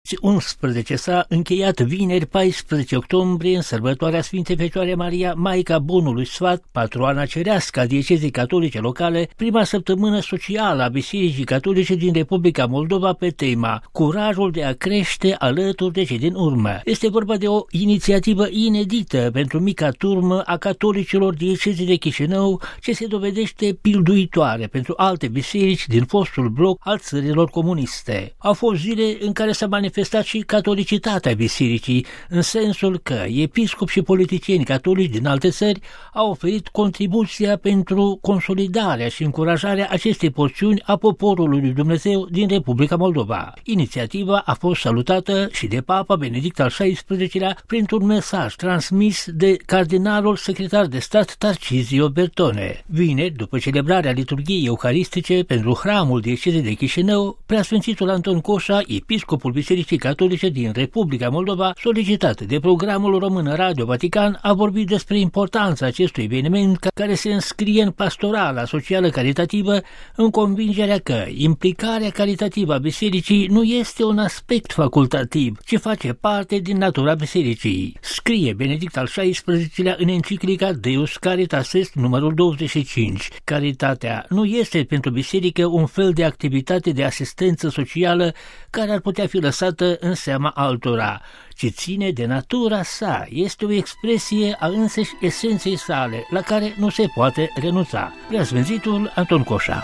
2011 s-a încheiat vineri 14 octombrie în sărbătoarea Sfintei Fecioare Maria, Maica Bunului Sfat, patroana cerească a diecezei catolice locale, prima săptămână socială a Bisericii Catolice din Republica Moldova pe tema Curajul de a crește alături de cei din urmă. Este vorba de o inițiativă inedită pentru mica turmă a catolicilor diecezii de Chișinău, ce se dovedește pilduitoare pentru alte biserici din fostul bloc al țărilor comuniste. Au fost zile în care s-a manifestat și catolicitatea bisericii, în sensul că episcopi și politicieni catolici din alte țări au oferit contribuția pentru consolidarea și încurajarea acestei porțiuni a poporului lui Dumnezeu din Republica Moldova. Inițiativa a fost salutată și de Papa Benedict al XVI-lea printr-un mesaj transmis de cardinalul secretar de stat Tarcisio Bertone. Vineri, după celebrarea liturghiei euharistice pentru hramul diecezei de Chișinău, Preasfințitul Anton Coșa, episcopul Bisericii Catolice din Republica Moldova, solicitat de programul român Radio Vatican, a vorbit despre importanța acestui eveniment care se înscrie în pastorala socială caritativă, în convingerea că implicarea caritativă a bisericii nu este un aspect facultativ, ci face parte din natura bisericii. Scrie Benedict al XVI-lea în enciclica Deus Caritas Est numărul 25. Caritatea nu este pentru biserică un fel de activitate de asistență socială care ar putea fi lăsată în seama altora, ci ține de natura sa, este o expresie a însăși esenței sale, la care nu se poate renunța. Preasfințitul Anton Coșa.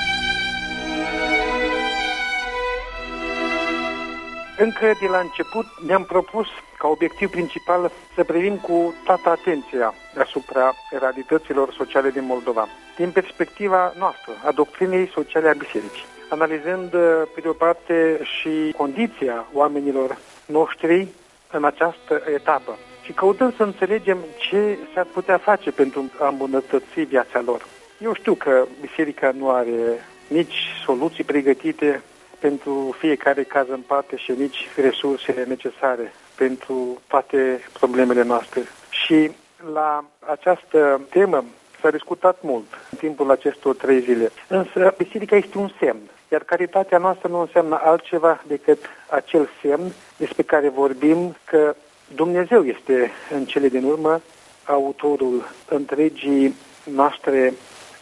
Încă de la început ne-am propus ca obiectiv principal să privim cu toată atenția asupra realităților sociale din Moldova, din perspectiva noastră, a doctrinei sociale a bisericii, analizând pe de o parte și condiția oamenilor noștri în această etapă și căutând să înțelegem ce s-ar putea face pentru a îmbunătăți viața lor. Eu știu că biserica nu are nici soluții pregătite pentru fiecare caz în parte și nici resursele necesare pentru toate problemele noastre. Și la această temă s-a discutat mult în timpul acestor 3 zile. Însă biserica este un semn, iar caritatea noastră nu înseamnă altceva decât acel semn despre care vorbim, că Dumnezeu este în cele din urmă autorul întregii noastre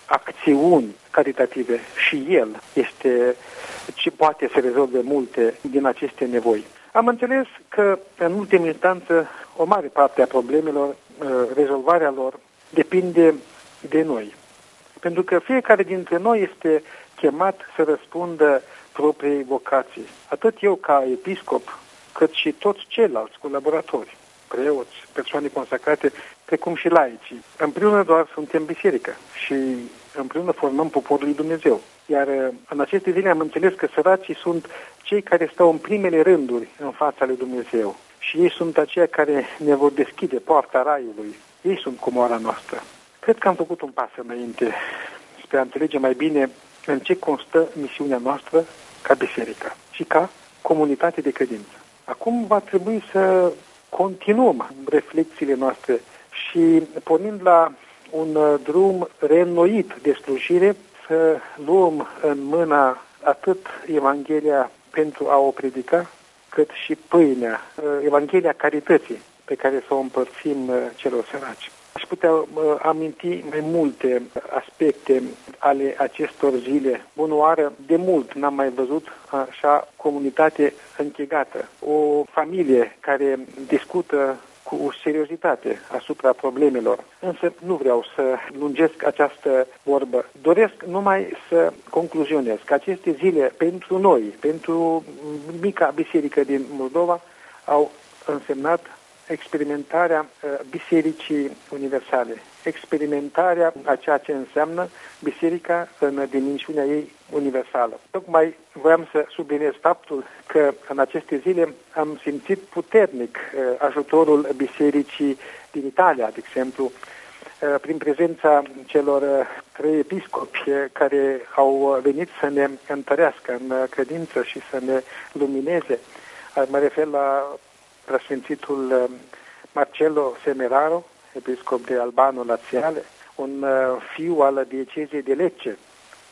acțiuni caritative și El este ce poate să rezolve multe din aceste nevoi. Am înțeles că, în ultimă instanță, o mare parte a problemelor, rezolvarea lor, depinde de noi. Pentru că fiecare dintre noi este chemat să răspundă propriei vocații. Atât eu ca episcop, cât și toți ceilalți colaboratori, preoți, persoane consacrate, precum și laicii. Împreună doar suntem biserică și împreună formăm poporul lui Dumnezeu. Iar în aceste zile am înțeles că săracii sunt cei care stau în primele rânduri în fața lui Dumnezeu. Și ei sunt aceia care ne vor deschide poarta raiului. Ei sunt comoara noastră. Cred că am făcut un pas înainte spre a înțelege mai bine în ce constă misiunea noastră ca biserică și ca comunitate de credință. Acum va trebui să continuăm reflexiile noastre și pornind la un drum reînnoit de slujire, să luăm în mână atât Evanghelia pentru a o predica, cât și pâinea, Evanghelia carității, pe care să o împărțim celor săraci. Aș putea aminti mai multe aspecte ale acestor zile. Bunoară, de mult n-am mai văzut așa comunitate închegată, o familie care discută cu seriozitate asupra problemelor. Însă nu vreau să lungesc această vorbă. Doresc numai să concluzionez că aceste zile pentru noi, pentru mica biserică din Moldova, au însemnat experimentarea Bisericii Universale, experimentarea a ceea ce înseamnă biserica în dimensiunea ei universală. Tocmai voiam să subliniez faptul că în aceste zile am simțit puternic ajutorul bisericii din Italia, de exemplu, prin prezența celor 3 episcopi care au venit să ne întărească în credință și să ne lumineze. Mă refer la Preasfințitul Marcello Semeraro, episcop de Albano Laziale, un fiu al diecezei de Lecce,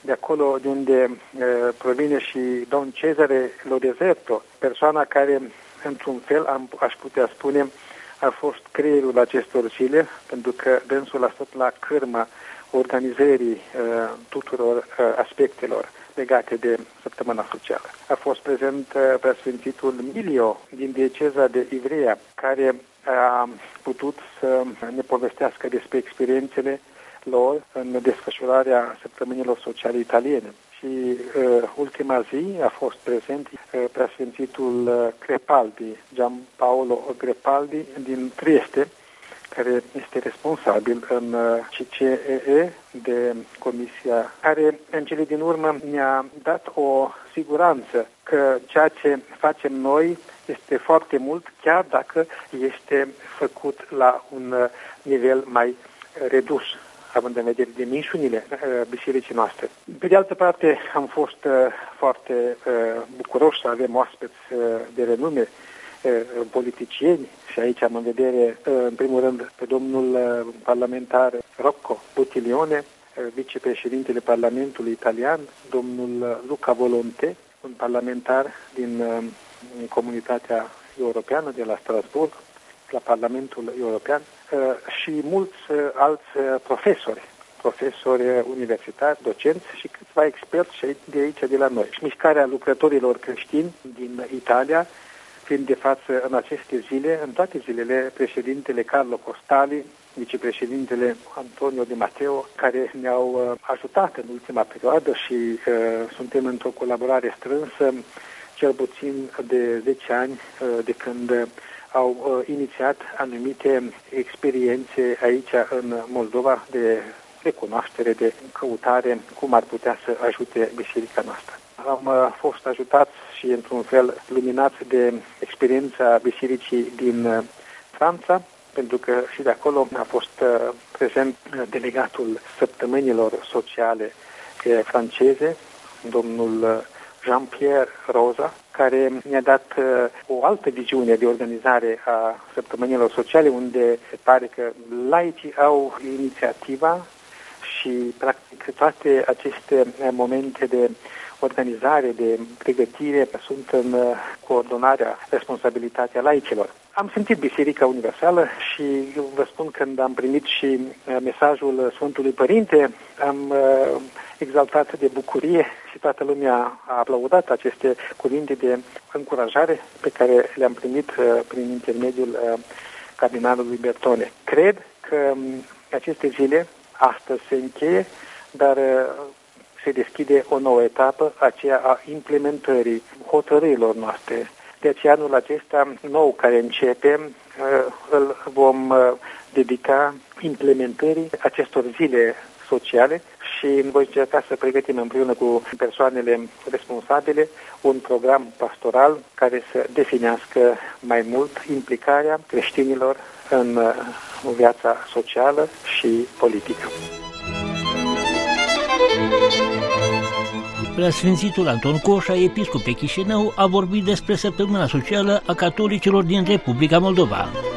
de acolo de unde provine și domn Cezare Lodezerto, persoana care, într-un fel, aș putea spune, a fost creierul acestor zile, pentru că dânsul a stat la cârma organizării tuturor aspectelor legate de săptămâna socială. A fost prezent preasfințitul Milio din dieceza de Ivrea, care a putut să ne povestească despre experiențele lor în desfășurarea săptămânilor sociale italiene. Și ultima zi a fost prezent preasfințitul Crepaldi, Giampaolo Crepaldi din Trieste, care este responsabil în CCEE de comisia care în cele din urmă ne-a dat o siguranță că ceea ce facem noi este foarte mult, chiar dacă este făcut la un nivel mai redus, având în vedere dimensiunile bisericii noastre. Pe de altă parte, am fost foarte bucuroși să avem oaspeți de renume, politicieni, și aici am în vedere, în primul rând, pe domnul parlamentar Rocco Buttiglione, vicepreședintele Parlamentului Italian, domnul Luca Volonté, un parlamentar din Comunitatea Europeană de la Strasbourg, la Parlamentul European, și mulți alți profesori universitari, docenți și câțiva experți de aici, de la noi. Și mișcarea lucrătorilor creștini din Italia, fiind de față în aceste zile, în toate zilele, președintele Carlo Costali, vicepreședintele Antonio Di Matteo, care ne-au ajutat în ultima perioadă și suntem într-o colaborare strânsă, cel puțin de 10 ani, de când au inițiat anumite experiențe aici în Moldova de recunoaștere, de căutare, cum ar putea să ajute biserica noastră. Am fost ajutați și, într-un fel, luminați de experiența bisericii din Franța, pentru că și de acolo a fost prezent delegatul săptămânilor sociale franceze, domnul Jean-Pierre Rosa, care ne-a dat o altă viziune de organizare a săptămânilor sociale, unde se pare că laicii au inițiativa și, practic, toate aceste momente de organizare, de pregătire sunt în coordonarea, responsabilitatea laicilor. Am simțit Biserica Universală și vă spun, când am primit și mesajul Sfântului Părinte, am exaltat de bucurie și toată lumea a aplaudat aceste cuvinte de încurajare pe care le-am primit prin intermediul cardinalului Bertone. Cred că aceste zile astăzi se încheie, dar se deschide o nouă etapă, aceea a implementării hotărârilor noastre. De aceea, anul acesta nou care începe, îl vom dedica implementării acestor zile sociale și voi încerca să pregătim împreună cu persoanele responsabile un program pastoral care să definească mai mult implicarea creștinilor în viața socială și politică. Preasfințitul Anton Coșa, episcop pe Chișinău, a vorbit despre săptămâna socială a catolicilor din Republica Moldova.